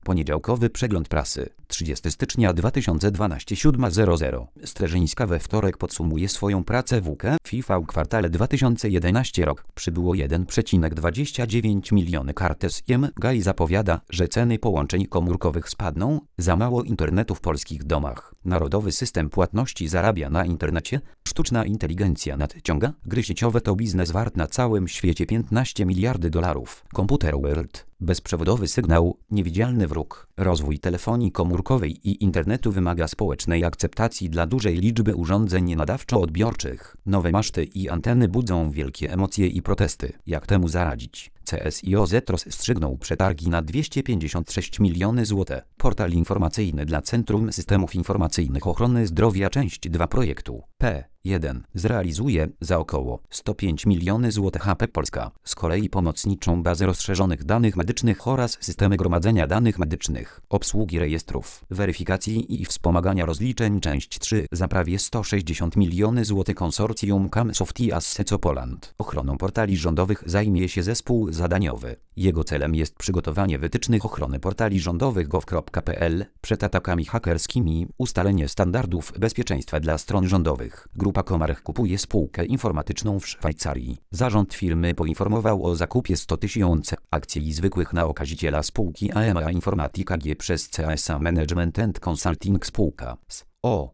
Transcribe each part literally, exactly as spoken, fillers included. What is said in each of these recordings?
Poniedziałkowy przegląd prasy. trzydziestego stycznia dwa tysiące dwunastego, siódma zero zero. Strzeżyńska we wtorek podsumuje swoją pracę w U K. FIFA w kwartale dwa tysiące jedenasty rok. Przybyło jeden przecinek dwadzieścia dziewięć miliony kart S I M. Gaj zapowiada, że ceny połączeń komórkowych spadną. Za mało internetu w polskich domach. Narodowy system płatności zarabia na internecie. Sztuczna inteligencja nadciąga. Gry sieciowe to biznes wart na całym świecie piętnaście miliardów dolarów. Komputer World. Bezprzewodowy sygnał, niewidzialny wróg. Rozwój telefonii komórkowej i internetu wymaga społecznej akceptacji dla dużej liczby urządzeń nadawczo-odbiorczych. Nowe maszty i anteny budzą wielkie emocje i protesty. Jak temu zaradzić? C S I O Z rozstrzygnął przetargi na dwieście pięćdziesiąt sześć milionów złotych. Portal informacyjny dla Centrum Systemów Informacyjnych Ochrony Zdrowia część dwa projektu P jeden zrealizuje za około sto pięć milionów złotych. H P Polska z kolei pomocniczą bazę rozszerzonych danych medycznych oraz systemy gromadzenia danych medycznych, obsługi rejestrów, weryfikacji i wspomagania rozliczeń część trzy za prawie sto sześćdziesiąt milionów złotych. Konsorcjum Camsoft i Asseco Poland. Ochroną portali rządowych zajmie się zespół zadaniowy. Jego celem jest przygotowanie wytycznych ochrony portali rządowych gov kropka p l przed atakami hakerskimi, ustalenie standardów bezpieczeństwa dla stron rządowych. Grupa Comarch kupuje spółkę informatyczną w Szwajcarii. Zarząd firmy poinformował o zakupie sto tysięcy akcji zwykłych na okaziciela spółki A M A Informatica G przez C S A Management and Consulting spółka z O.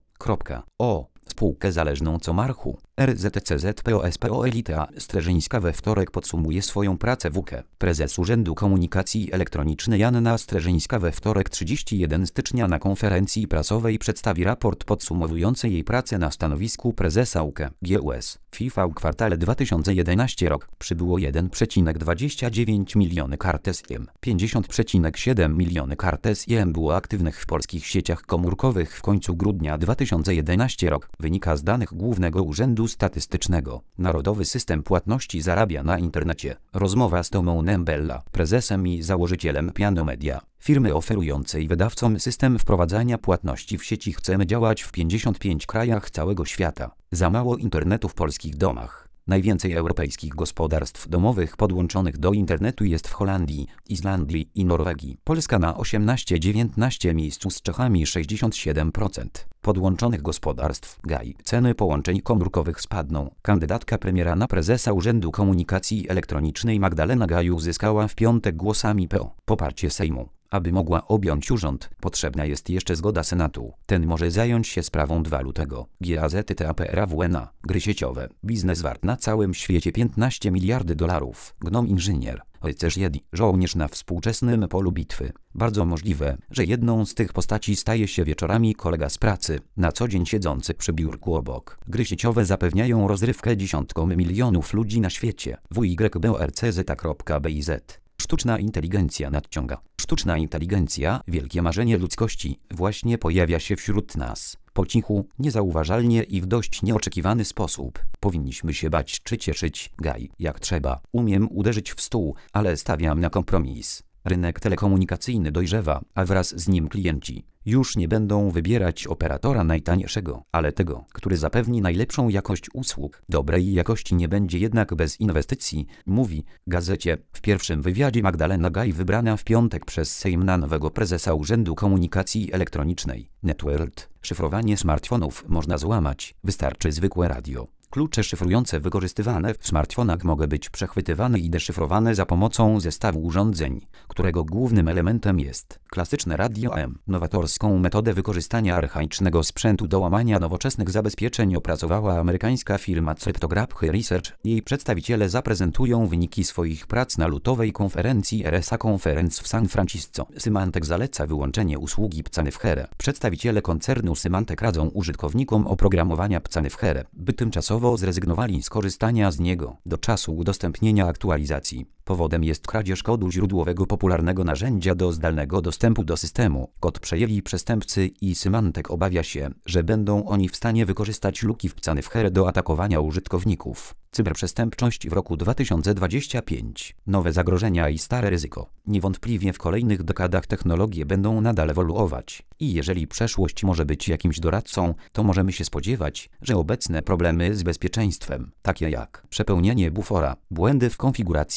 O. Spółkę zależną Comarchu. R Z C Z P O S P O Elita Strzeżyńska we wtorek podsumuje swoją pracę w U K. Prezes Urzędu Komunikacji Elektronicznej Anna Strzeżyńska we wtorek trzydziestego pierwszego stycznia na konferencji prasowej przedstawi raport podsumowujący jej pracę na stanowisku prezesa U K. G U S. FIFA w kwartale dwa tysiące jedenasty rok. Przybyło jeden przecinek dwadzieścia dziewięć miliony kart S I M. pięćdziesiąt przecinek siedem miliony kart S I M było aktywnych w polskich sieciach komórkowych w końcu grudnia dwa tysiące jedenastego rok. Wynika z danych Głównego Urzędu Statystycznego. Narodowy system płatności zarabia na internecie. Rozmowa z Tomą Nembella, prezesem i założycielem Piano Media, firmy oferującej wydawcom system wprowadzania płatności w sieci. Chcemy działać w pięćdziesięciu pięciu krajach całego świata. Za mało internetu w polskich domach. Najwięcej europejskich gospodarstw domowych podłączonych do internetu jest w Holandii, Islandii i Norwegii. Polska na osiemnastym dziewiętnastym miejscu z Czechami sześćdziesiąt siedem procent podłączonych gospodarstw. Gaj. Ceny połączeń komórkowych spadną. Kandydatka premiera na prezesa Urzędu Komunikacji Elektronicznej Magdalena Gaj uzyskała w piątek głosami P O poparcie Sejmu. Aby mogła objąć urząd, potrzebna jest jeszcze zgoda Senatu. Ten może zająć się sprawą dwa lutego. G A Z T A P R A W N A. Gry sieciowe. Biznes wart na całym świecie piętnaście miliardów dolarów. Gnom inżynier. Rycerz Jedi. Żołnierz na współczesnym polu bitwy. Bardzo możliwe, że jedną z tych postaci staje się wieczorami kolega z pracy, na co dzień siedzący przy biurku obok. Gry sieciowe zapewniają rozrywkę dziesiątkom milionów ludzi na świecie. W Y B O R C Z kropka B I Z. Sztuczna inteligencja nadciąga. Sztuczna inteligencja, wielkie marzenie ludzkości, właśnie pojawia się wśród nas. Po cichu, niezauważalnie i w dość nieoczekiwany sposób. Powinniśmy się bać czy cieszyć. Gaj. Jak trzeba. Umiem uderzyć w stół, ale stawiam na kompromis. Rynek telekomunikacyjny dojrzewa, a wraz z nim klienci. Już nie będą wybierać operatora najtańszego, ale tego, który zapewni najlepszą jakość usług. Dobrej jakości nie będzie jednak bez inwestycji, mówi Gazecie. W pierwszym wywiadzie Magdalena Gaj wybrana w piątek przez Sejm na nowego prezesa Urzędu Komunikacji Elektronicznej. Networld. Szyfrowanie smartfonów można złamać, wystarczy zwykłe radio. Klucze szyfrujące wykorzystywane w smartfonach mogą być przechwytywane i deszyfrowane za pomocą zestawu urządzeń, którego głównym elementem jest klasyczne radio A M. Nowatorską metodę wykorzystania archaicznego sprzętu do łamania nowoczesnych zabezpieczeń opracowała amerykańska firma Cryptograph Research. Jej przedstawiciele zaprezentują wyniki swoich prac na lutowej konferencji R S A Conference w San Francisco. Symantec zaleca wyłączenie usługi Pcanyfhere. Przedstawiciele koncernu Symantec radzą użytkownikom oprogramowania Pcanyfhere, by tymczasowo zrezygnowali z korzystania z niego do czasu udostępnienia aktualizacji. Powodem jest kradzież kodu źródłowego popularnego narzędzia do zdalnego dostępu do systemu. Kod przejęli przestępcy i Symantec obawia się, że będą oni w stanie wykorzystać luki w Pcanyfhere do atakowania użytkowników. Cyberprzestępczość w roku dwa tysiące dwudziestym piątym. Nowe zagrożenia i stare ryzyko. Niewątpliwie w kolejnych dekadach technologie będą nadal ewoluować. I jeżeli przeszłość może być jakimś doradcą, to możemy się spodziewać, że obecne problemy z bezpieczeństwem, takie jak przepełnienie bufora, błędy w konfiguracji,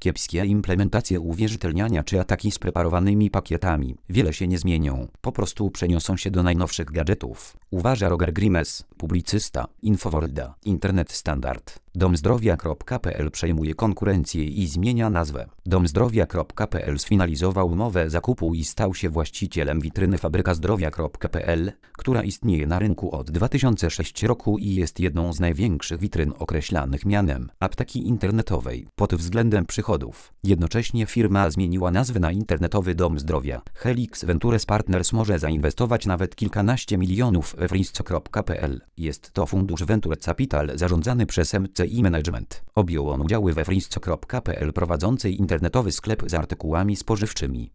Kiepskie implementacje uwierzytelniania czy ataki z preparowanymi pakietami wiele się nie zmienią. Po prostu przeniosą się do najnowszych gadżetów. Uważa Roger Grimes, publicysta, Infoworlda. Internet Standard. domzdrowia kropka p l przejmuje konkurencję i zmienia nazwę. domzdrowia kropka p l sfinalizował umowę zakupu i stał się właścicielem witryny fabryka zdrowia kropka p l, która istnieje na rynku od dwa tysiące szóstego roku i jest jedną z największych witryn określanych mianem apteki internetowej pod względem przychodów. Jednocześnie firma zmieniła nazwę na Internetowy Dom Zdrowia. Helix Ventures Partners może zainwestować nawet kilkanaście milionów w frisco kropka p l. Jest to fundusz Venture Capital zarządzany przez M C I Management. Objął on udziały we frisco kropka p l prowadzącej internetowy sklep z artykułami spożywczymi.